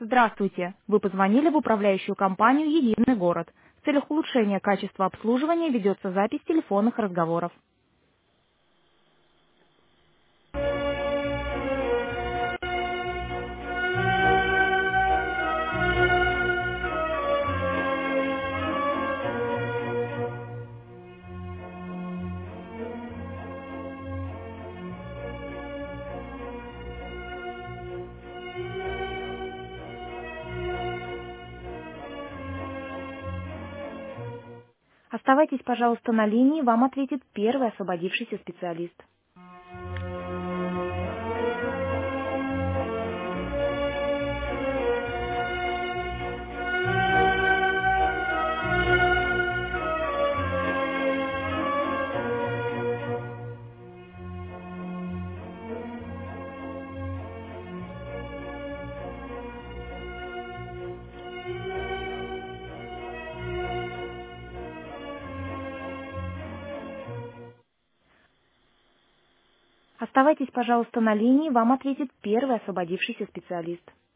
Здравствуйте! Вы позвонили в управляющую компанию «Единый город». В целях улучшения качества обслуживания ведется запись телефонных разговоров. Оставайтесь, пожалуйста, на линии, вам ответит первый освободившийся специалист. Оставайтесь, пожалуйста, на линии, вам ответит первый освободившийся специалист.